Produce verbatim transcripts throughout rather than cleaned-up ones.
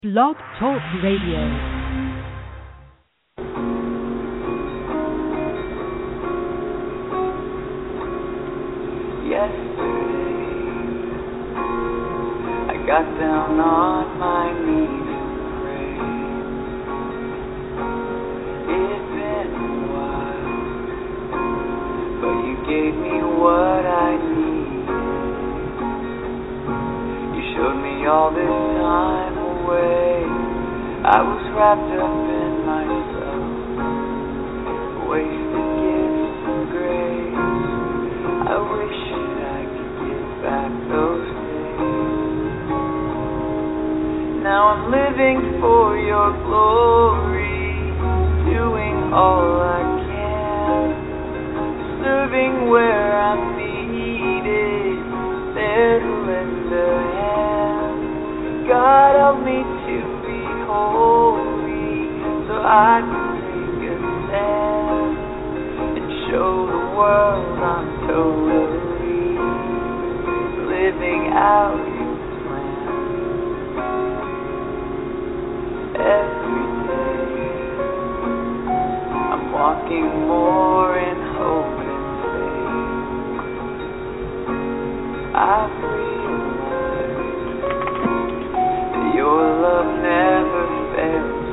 Blog Talk Radio. Yesterday, I got down on my knees to pray. It's been a while, but you gave me what I needed. You showed me all this time away. I was wrapped up in myself, wasted gifts and grace. I wish I could get back those days. Now I'm living for your glory, doing all I can, serving where I'm needed, there to lend a hand. God, help me to be holy, so I can take a stand and show the world I'm totally living out your plan. Every day I'm walking more in hope and faith. I've realized that your love never fails.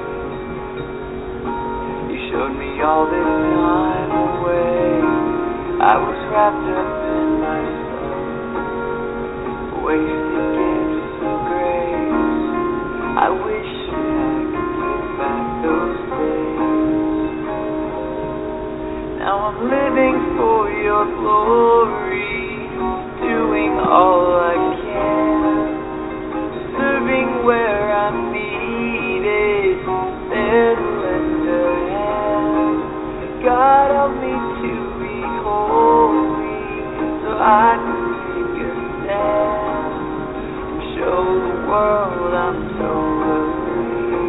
You showed me all this time away. I was wrapped up in myself, wasted gifts of grace. I wish I could get back those days. Now I'm living for your glory, doing all I can, serving where I'm needed, there to lend a hand. God, help me to be holy, so I can take a stand and show the world I'm totally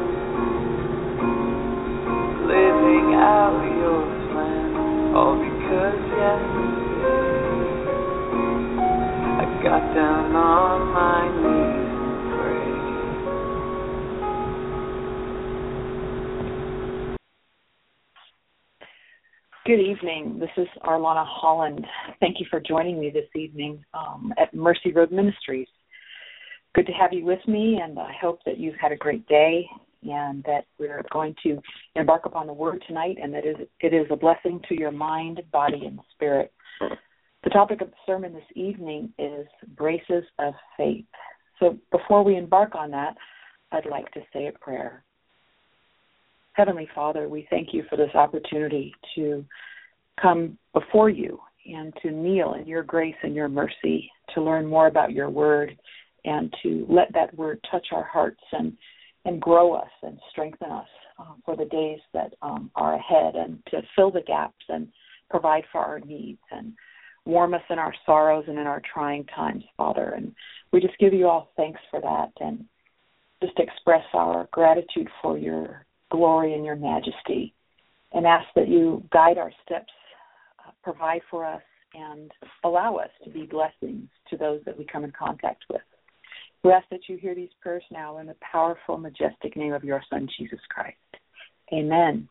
living out your plan. All because yesterday I got down on my knees and prayed. Good evening. This is Arlana Holland. Thank you for joining me this evening um, at Mercy Road Ministries. Good to have you with me, and I hope that you've had a great day and that we're going to embark upon the Word tonight, and that it is a blessing to your mind, body, and spirit. The topic of the sermon this evening is Braces of Faith. So before we embark on that, I'd like to say a prayer. Heavenly Father, we thank you for this opportunity to come before you and to kneel in your grace and your mercy, to learn more about your word, and to let that word touch our hearts and, and grow us and strengthen us uh, for the days that um, are ahead, and to fill the gaps and provide for our needs and warm us in our sorrows and in our trying times, Father. And we just give you all thanks for that, and just express our gratitude for your glory and your majesty, and ask that you guide our steps, uh, provide for us, and allow us to be blessings to those that we come in contact with. We ask that you hear these prayers now in the powerful, majestic name of your Son, Jesus Christ. Amen.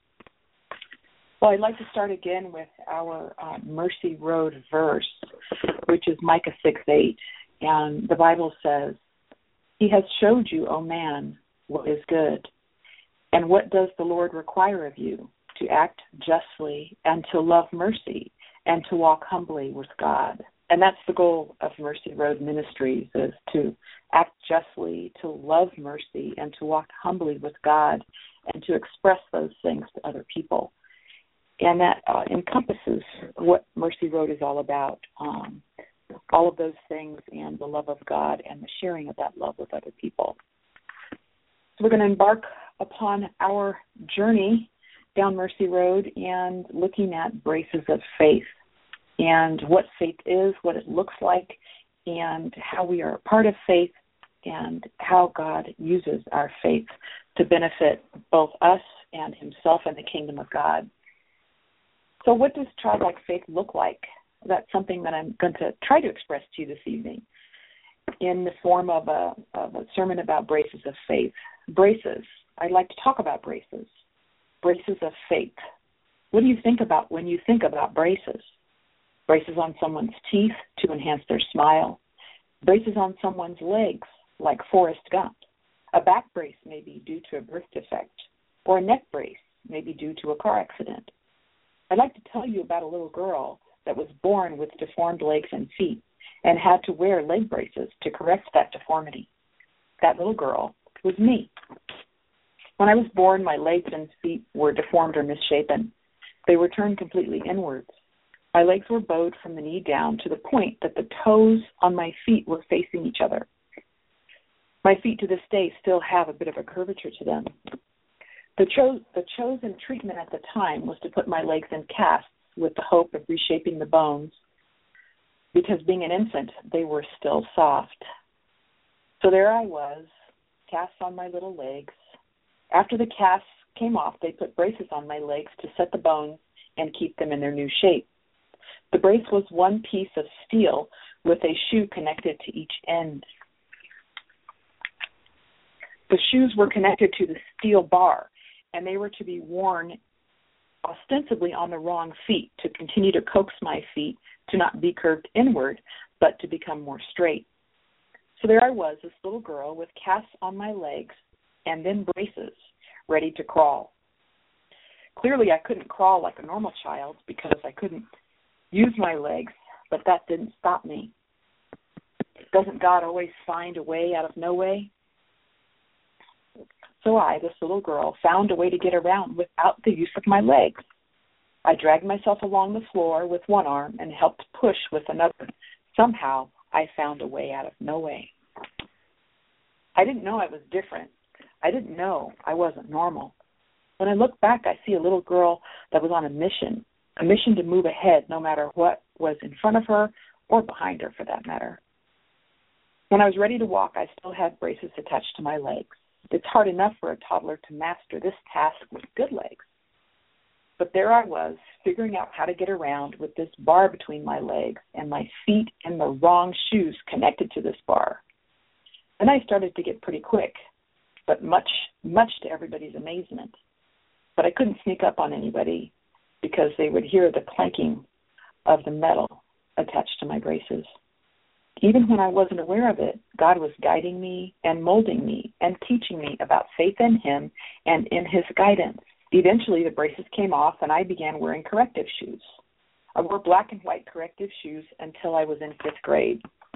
Well, I'd like to start again with our uh, Mercy Road verse, which is Micah six eight, and the Bible says, "He has showed you, O man, what is good. And what does the Lord require of you? To act justly and to love mercy and to walk humbly with God." And that's the goal of Mercy Road Ministries, is to act justly, to love mercy, and to walk humbly with God, and to express those things to other people. And that uh, encompasses what Mercy Road is all about, um, all of those things, and the love of God and the sharing of that love with other people. So we're going to embark upon our journey down Mercy Road and looking at braces of faith, and what faith is, what it looks like, and how we are a part of faith, and how God uses our faith to benefit both us and himself and the kingdom of God. So what does childlike faith look like? That's something that I'm going to try to express to you this evening. in the form of a, of a sermon about braces of faith. Braces. I'd like to talk about braces. Braces of faith. What do you think about when you think about braces? Braces on someone's teeth to enhance their smile. Braces on someone's legs, like Forrest Gump. A back brace may be due to a birth defect, or a neck brace may be due to a car accident. I'd like to tell you about a little girl that was born with deformed legs and feet and had to wear leg braces to correct that deformity. That little girl was me. When I was born, my legs and feet were deformed or misshapen. They were turned completely inwards. My legs were bowed from the knee down to the point that the toes on my feet were facing each other. My feet to this day still have a bit of a curvature to them. The, cho- the chosen treatment at the time was to put my legs in casts with the hope of reshaping the bones, because being an infant, they were still soft. So there I was, casts on my little legs. After the casts came off, they put braces on my legs to set the bones and keep them in their new shape. The brace was one piece of steel with a shoe connected to each end. The shoes were connected to the steel bar, and they were to be worn ostensibly on the wrong feet to continue to coax my feet to not be curved inward, but to become more straight. So there I was, this little girl with casts on my legs and then braces, ready to crawl. Clearly I couldn't crawl like a normal child because I couldn't use my legs, but that didn't stop me. Doesn't God always find a way out of no way? So I, this little girl, found a way to get around without the use of my legs. I dragged myself along the floor with one arm and helped push with another. Somehow, I found a way out of no way. I didn't know I was different. I didn't know I wasn't normal. When I look back, I see a little girl that was on a mission, a mission to move ahead no matter what was in front of her or behind her, for that matter. When I was ready to walk, I still had braces attached to my legs. It's hard enough for a toddler to master this task with good legs. But there I was, figuring out how to get around with this bar between my legs and my feet in the wrong shoes connected to this bar. Then I started to get pretty quick, but much, much to everybody's amazement. But I couldn't sneak up on anybody because they would hear the clanking of the metal attached to my braces. Even when I wasn't aware of it, God was guiding me and molding me and teaching me about faith in Him and in His guidance. Eventually, the braces came off, and I began wearing corrective shoes. I wore black and white corrective shoes until I was in fifth grade.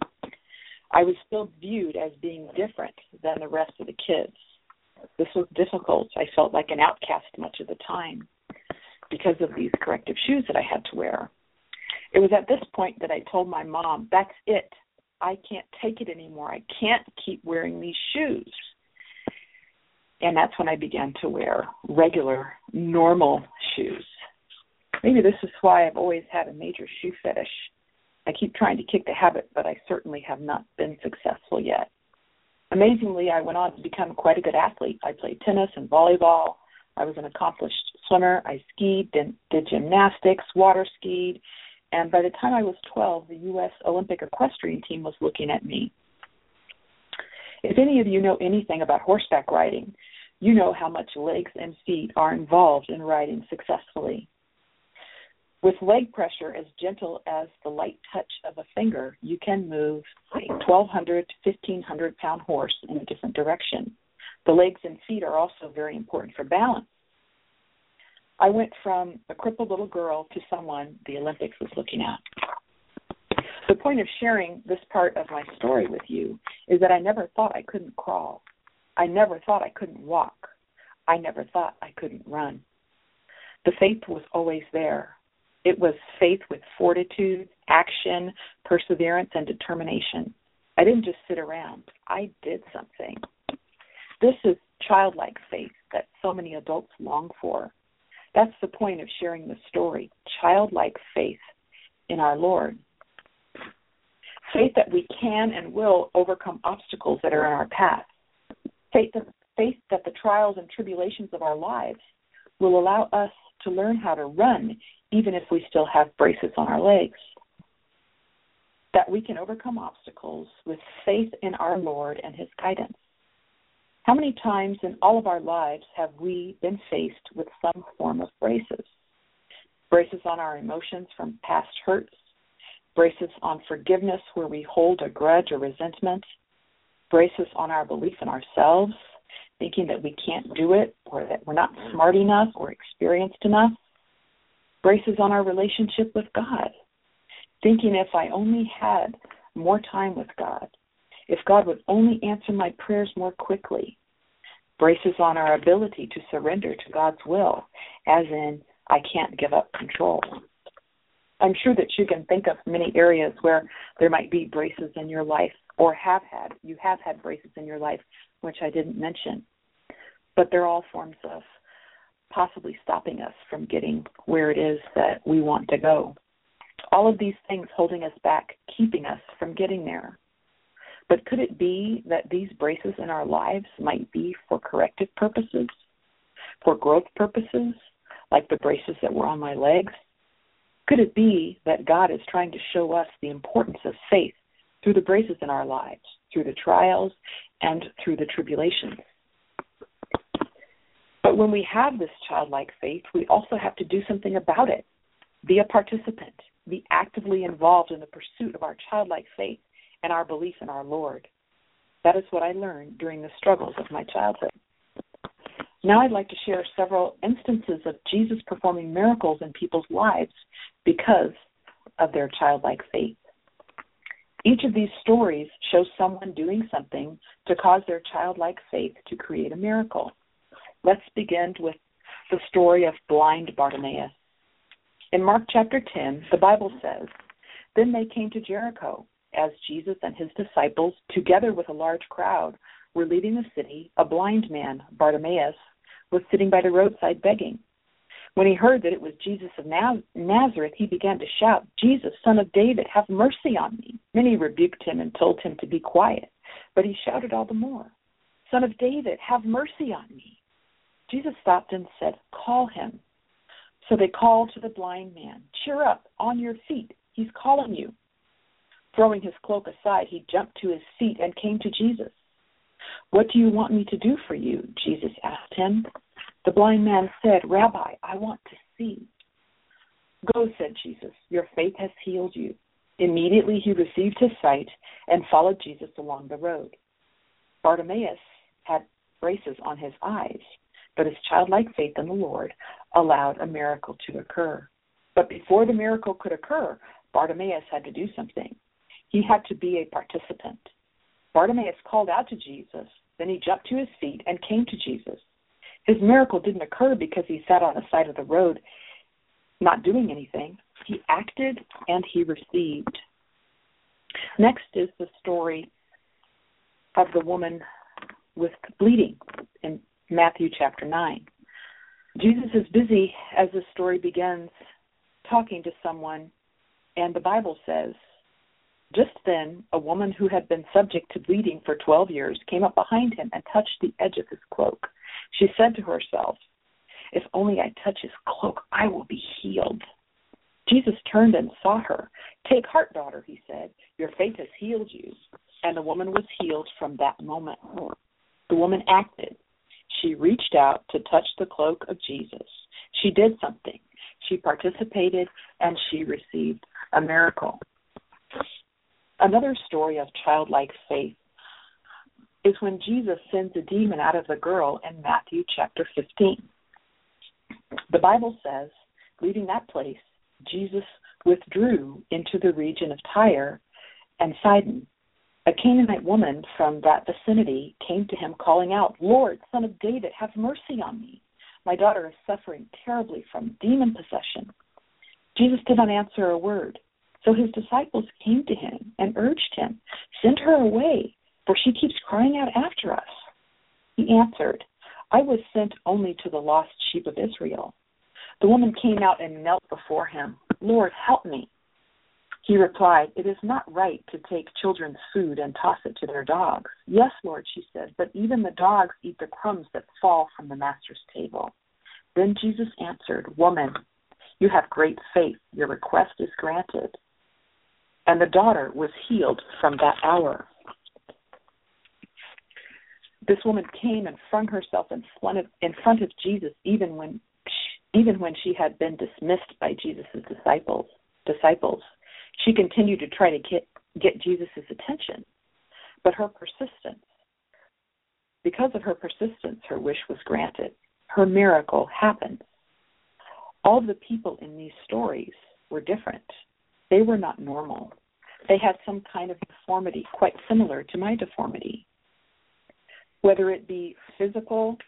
I was still viewed as being different than the rest of the kids. This was difficult. I felt like an outcast much of the time because of these corrective shoes that I had to wear. It was at this point that I told my mom, that's it. I can't take it anymore. I can't keep wearing these shoes. And that's when I began to wear regular, normal shoes. Maybe this is why I've always had a major shoe fetish. I keep trying to kick the habit, but I certainly have not been successful yet. Amazingly, I went on to become quite a good athlete. I played tennis and volleyball. I was an accomplished swimmer. I skied, did, did gymnastics, water skied. And by the time I was twelve, the U S Olympic equestrian team was looking at me. If any of you know anything about horseback riding, you know how much legs and feet are involved in riding successfully. With leg pressure as gentle as the light touch of a finger, you can move a twelve hundred to fifteen hundred pound horse in a different direction. The legs and feet are also very important for balance. I went from a crippled little girl to someone the Olympics was looking at. The point of sharing this part of my story with you is that I never thought I couldn't crawl. I never thought I couldn't walk. I never thought I couldn't run. The faith was always there. It was faith with fortitude, action, perseverance, and determination. I didn't just sit around. I did something. This is childlike faith that so many adults long for. That's the point of sharing the story, childlike faith in our Lord. Faith that we can and will overcome obstacles that are in our path. Faith that, faith that the trials and tribulations of our lives will allow us to learn how to run even if we still have braces on our legs. that we can overcome obstacles with faith in our Lord and His guidance. How many times in all of our lives have we been faced with some form of braces? Braces on our emotions from past hurts, braces on forgiveness where we hold a grudge or resentment, braces on our belief in ourselves, thinking that we can't do it or that we're not smart enough or experienced enough, braces on our relationship with God, thinking if I only had more time with God, if God would only answer my prayers more quickly, braces on our ability to surrender to God's will, as in, I can't give up control. I'm sure that you can think of many areas where there might be braces in your life, or have had, you have had braces in your life, which I didn't mention. But they're all forms of possibly stopping us from getting where it is that we want to go. All of these things holding us back, keeping us from getting there. But could it be that these braces in our lives might be for corrective purposes, for growth purposes, like the braces that were on my legs? Could it be that God is trying to show us the importance of faith through the braces in our lives, through the trials and through the tribulations? But when we have this childlike faith, we also have to do something about it. Be a participant. Be actively involved in the pursuit of our childlike faith and our belief in our Lord. That is what I learned during the struggles of my childhood. Now I'd like to share several instances of Jesus performing miracles in people's lives because of their childlike faith. Each of these stories shows someone doing something to cause their childlike faith to create a miracle. Let's begin with the story of blind Bartimaeus. In Mark chapter ten, the Bible says, "Then they came to Jericho, as Jesus and his disciples, together with a large crowd, were leaving the city. A blind man, Bartimaeus, was sitting by the roadside begging. When he heard that it was Jesus of Naz- Nazareth, he began to shout, 'Jesus, Son of David, have mercy on me.' Many rebuked him and told him to be quiet, but he shouted all the more, 'Son of David, have mercy on me.' Jesus stopped and said, 'Call him.' So they called to the blind man, 'Cheer up, on your feet, he's calling you.' Throwing his cloak aside, he jumped to his feet and came to Jesus. 'What do you want me to do for you?' Jesus asked him. The blind man said, 'Rabbi, I want to see.' 'Go,' said Jesus, 'your faith has healed you.' Immediately he received his sight and followed Jesus along the road. Bartimaeus had braces on his eyes, but his childlike faith in the Lord allowed a miracle to occur. But before the miracle could occur, Bartimaeus had to do something. He had to be a participant. Bartimaeus called out to Jesus, then he jumped to his feet and came to Jesus. His miracle didn't occur because he sat on the side of the road not doing anything. He acted and he received. Next is the story of the woman with bleeding in Matthew chapter nine. Jesus is busy as the story begins talking to someone, and the Bible says, "Just then, a woman who had been subject to bleeding for twelve years came up behind him and touched the edge of his cloak. She said to herself, 'If only I touch his cloak, I will be healed.' Jesus turned and saw her. 'Take heart, daughter,' he said. 'Your faith has healed you.' And the woman was healed from that moment." The woman acted. She reached out to touch the cloak of Jesus. She did something. She participated, and she received a miracle. Another story of childlike faith is when Jesus sends a demon out of the girl in Matthew chapter fifteen. The Bible says, leaving that place, Jesus withdrew into the region of Tyre and Sidon. A Canaanite woman from that vicinity came to him calling out, "Lord, Son of David, have mercy on me. My daughter is suffering terribly from demon possession." Jesus did not answer a word. So his disciples came to him and urged him, "Send her away, for she keeps crying out after us." He answered, "I was sent only to the lost sheep of Israel." The woman came out and knelt before him. "Lord, help me." He replied, "It is not right to take children's food and toss it to their dogs." "Yes, Lord," she said, "but even the dogs eat the crumbs that fall from the master's table." Then Jesus answered, "Woman, you have great faith. Your request is granted." and the daughter was healed from that hour. This woman came and flung herself in front of, in front of Jesus, even when she, even when she had been dismissed by Jesus' disciples. Disciples, she continued to try to get get Jesus' attention, but her persistence, because of her persistence, her wish was granted. Her miracle happened. All of the people in these stories were different. They were not normal. They had some kind of deformity quite similar to my deformity. Whether it be physical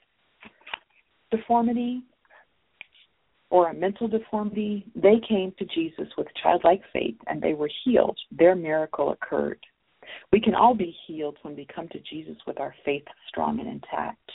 deformity or a mental deformity, they came to Jesus with childlike faith and they were healed. Their miracle occurred. We can all be healed when we come to Jesus with our faith strong and intact.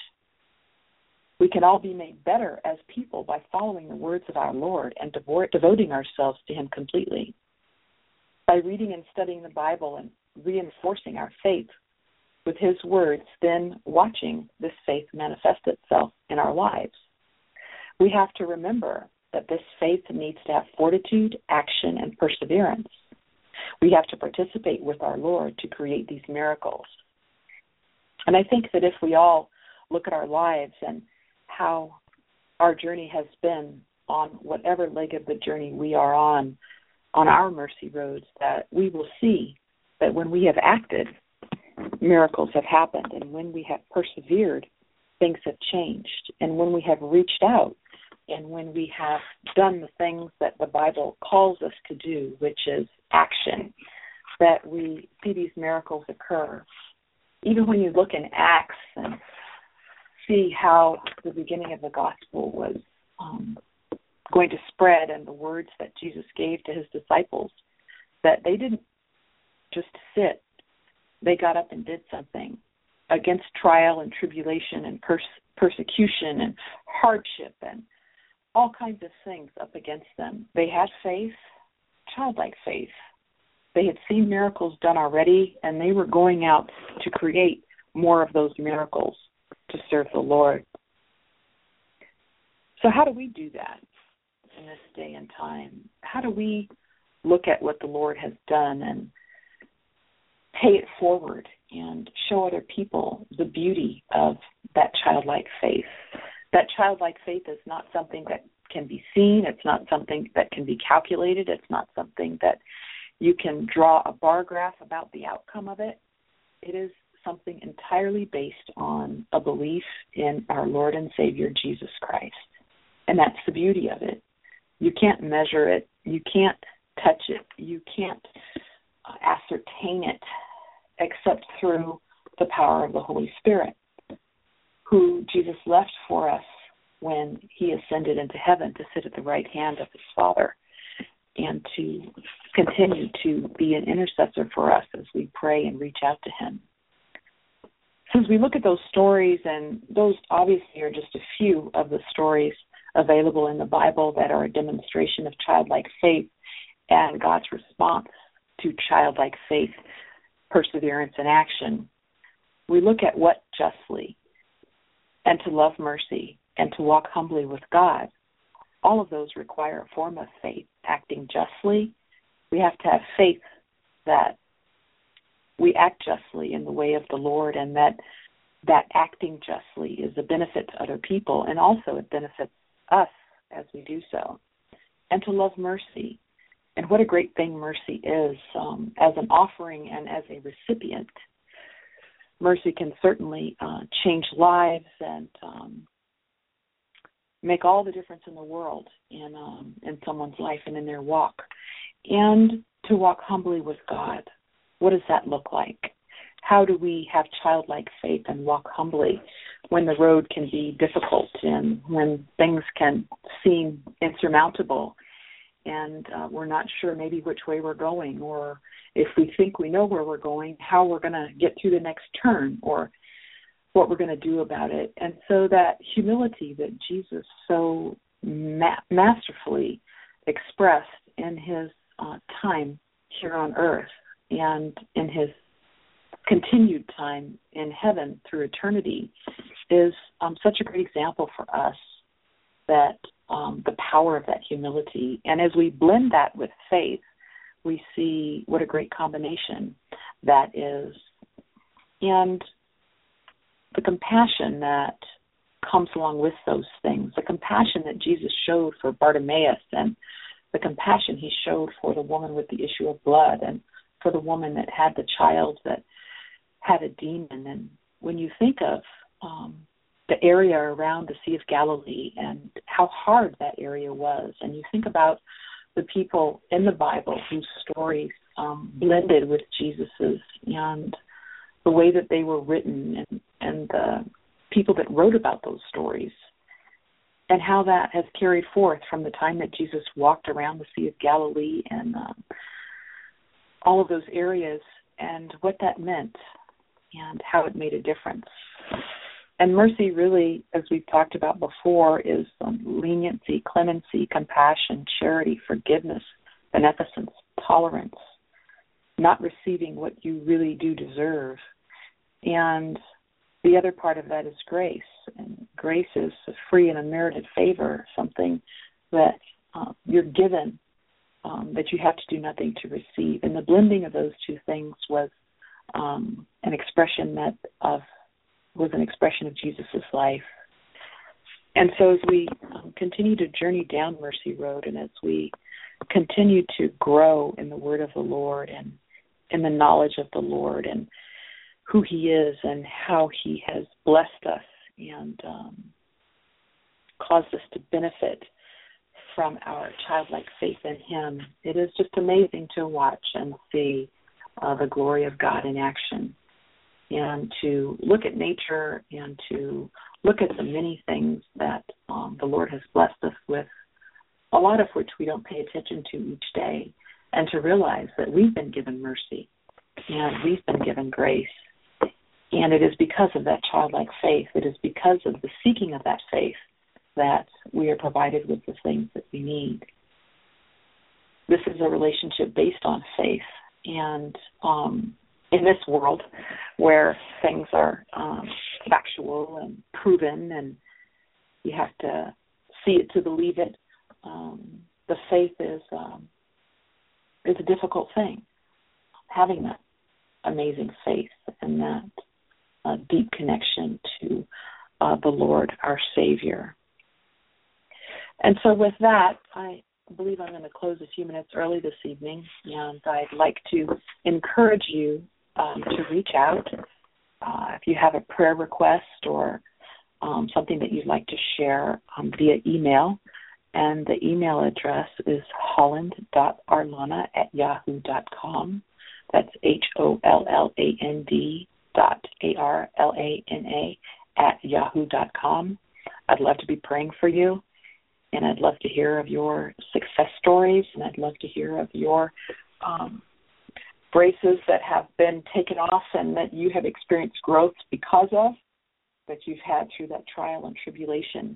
We can all be made better as people by following the words of our Lord and devo- devoting ourselves to Him completely. By reading and studying the Bible and reinforcing our faith with His words, then watching this faith manifest itself in our lives. We have to remember that this faith needs to have fortitude, action, and perseverance. We have to participate with our Lord to create these miracles. And I think that if we all look at our lives and how our journey has been on whatever leg of the journey we are on, on our mercy roads, that we will see that when we have acted, miracles have happened. And when we have persevered, things have changed. And when we have reached out, and when we have done the things that the Bible calls us to do, which is action, that we see these miracles occur. Even when you look in Acts and see how the beginning of the gospel was um, going to spread and the words that Jesus gave to His disciples, that they didn't just sit. They got up and did something against trial and tribulation and pers- persecution and hardship and all kinds of things up against them. They had faith, childlike faith. They had seen miracles done already, and they were going out to create more of those miracles to serve the Lord. So how do we do that in this day and time? How do we look at what the Lord has done and pay it forward and show other people the beauty of that childlike faith? That childlike faith is not something that can be seen. It's not something that can be calculated. It's not something that you can draw a bar graph about the outcome of it. It is something entirely based on a belief in our Lord and Savior, Jesus Christ. And that's the beauty of it. You can't measure it. You can't touch it. You can't uh, ascertain it except through the power of the Holy Spirit, who Jesus left for us when He ascended into heaven to sit at the right hand of His Father and to continue to be an intercessor for us as we pray and reach out to Him. So as we look at those stories, and those obviously are just a few of the stories available in the Bible that are a demonstration of childlike faith and God's response to childlike faith, perseverance, and action, we look at what justly, and to love mercy, and to walk humbly with God. All of those require a form of faith. Acting justly, we have to have faith that we act justly in the way of the Lord, and that that acting justly is a benefit to other people, and also it benefits us as we do so. And to love mercy. And what a great thing mercy is um, as an offering and as a recipient. Mercy can certainly uh, change lives and um, make all the difference in the world in um, in someone's life and in their walk. And to walk humbly with God. What does that look like? How do we have childlike faith and walk humbly when the road can be difficult and when things can seem insurmountable and uh, we're not sure maybe which way we're going, or if we think we know where we're going, how we're going to get through the next turn, or what we're going to do about it. And so that humility that Jesus so ma- masterfully expressed in His uh, time here on earth and in His continued time in heaven through eternity is um, such a great example for us, that um, the power of that humility. And as we blend that with faith, we see what a great combination that is. And the compassion that comes along with those things, the compassion that Jesus showed for Bartimaeus, and the compassion he showed for the woman with the issue of blood, and for the woman that had the child that had a demon. And when you think of um, the area around the Sea of Galilee and how hard that area was, and you think about the people in the Bible whose stories um, blended with Jesus's, and the way that they were written, and, and the people that wrote about those stories, and how that has carried forth from the time that Jesus walked around the Sea of Galilee and um, all of those areas, and what that meant and how it made a difference. And mercy really, as we've talked about before, is um, leniency, clemency, compassion, charity, forgiveness, beneficence, tolerance, not receiving what you really do deserve. And the other part of that is grace. And grace is a free and unmerited favor, something that uh, you're given, um, that you have to do nothing to receive. And the blending of those two things was um, an expression that of was an expression of Jesus' life. And so as we um, continue to journey down Mercy Road, and as we continue to grow in the word of the Lord and in the knowledge of the Lord and who he is and how he has blessed us and um, caused us to benefit from our childlike faith in him, it is just amazing to watch and see uh, the glory of God in action, and to look at nature and to look at the many things that um, the Lord has blessed us with, a lot of which we don't pay attention to each day, and to realize that we've been given mercy and we've been given grace. And it is because of that childlike faith, it is because of the seeking of that faith that we are provided with the things that we need. This is a relationship based on faith. And um, in this world where things are um, factual and proven and you have to see it to believe it, um, the faith is um, is a difficult thing. Having that amazing faith and that uh, deep connection to uh, the Lord, our Savior. And so with that, I believe I'm going to close a few minutes early this evening, and I'd like to encourage you um, to reach out uh, if you have a prayer request or um, something that you'd like to share um, via email. And the email address is holland dot arlana at yahoo dot com. That's H O L L A N D dot A R L A N A at yahoo dot com. I'd love to be praying for you, and I'd love to hear of your success stories, and I'd love to hear of your um, braces that have been taken off and that you have experienced growth because of, that you've had through that trial and tribulation.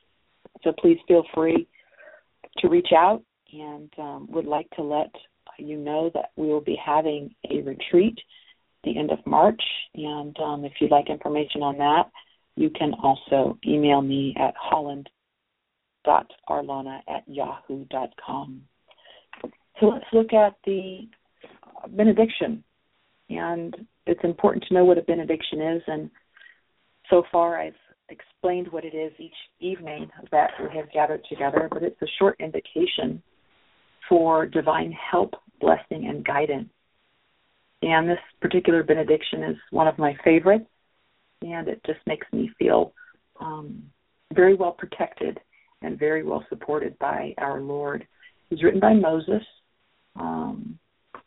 So please feel free to reach out, and um, would like to let you know that we will be having a retreat at the end of March. And um, if you'd like information on that, you can also email me at holland dot arlana at yahoo dot com. So let's look at the benediction. And it's important to know what a benediction is. And so far I've explained what it is each evening that we have gathered together, but it's a short invitation for divine help, blessing, and guidance. And this particular benediction is one of my favorites, and it just makes me feel um, very well protected and very well supported by our Lord. It's written by Moses, um,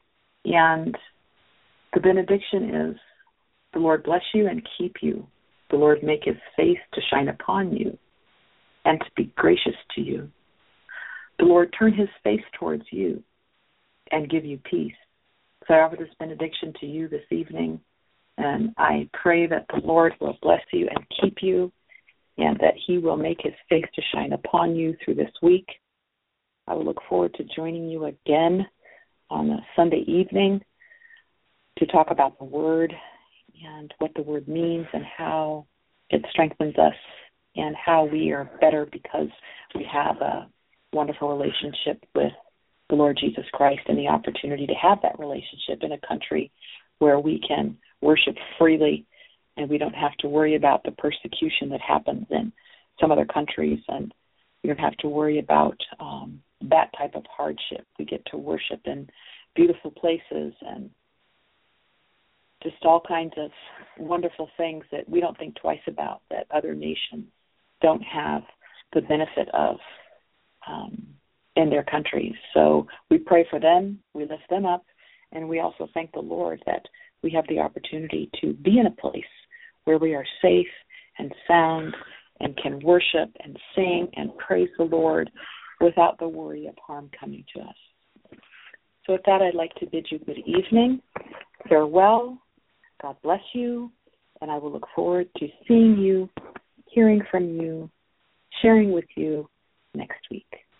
and the benediction is, the Lord bless you and keep you. The Lord make his face to shine upon you and to be gracious to you. The Lord turn his face towards you and give you peace. So I offer this benediction to you this evening, and I pray that the Lord will bless you and keep you, and that he will make his face to shine upon you through this week. I will look forward to joining you again on a Sunday evening to talk about the Word and what the Word means and how it strengthens us and how we are better because we have a wonderful relationship with the Lord Jesus Christ and the opportunity to have that relationship in a country where we can worship freely and we don't have to worry about the persecution that happens in some other countries, and we don't have to worry about um, that type of hardship. We get to worship in beautiful places and just all kinds of wonderful things that we don't think twice about, that other nations don't have the benefit of um, in their countries. So we pray for them, we lift them up, and we also thank the Lord that we have the opportunity to be in a place where we are safe and sound and can worship and sing and praise the Lord without the worry of harm coming to us. So with that, I'd like to bid you good evening, farewell, God bless you, and I will look forward to seeing you, hearing from you, sharing with you next week.